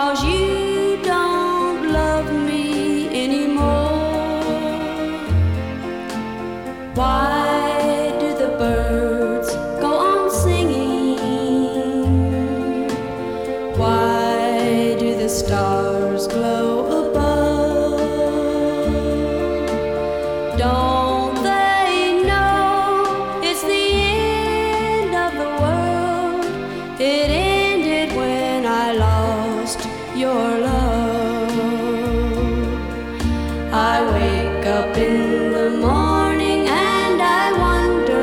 'cause you don't love me anymore. Why do the birds go on singing? Why do the stars glow above? Don't they know it's the end of the world? It ended when I lost your love. I wake up in the morning and I wonder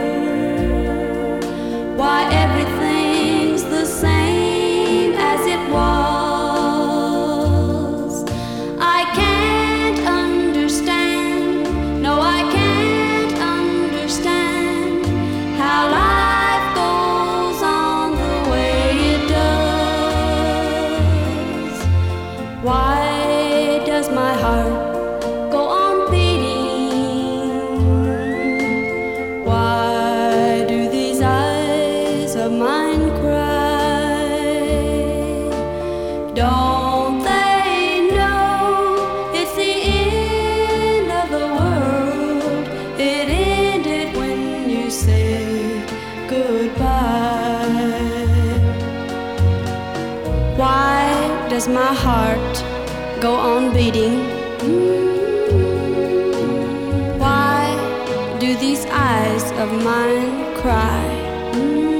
why everything's the same as it was. I can't understand, no, I can't understand how life goes on the way it does. Why does my heart go on beating? Why do these eyes of mine cry? Don't they know it's the end of the world? It ended when you said goodbye. Why does my heart go on beating? Why do these eyes of mine cry?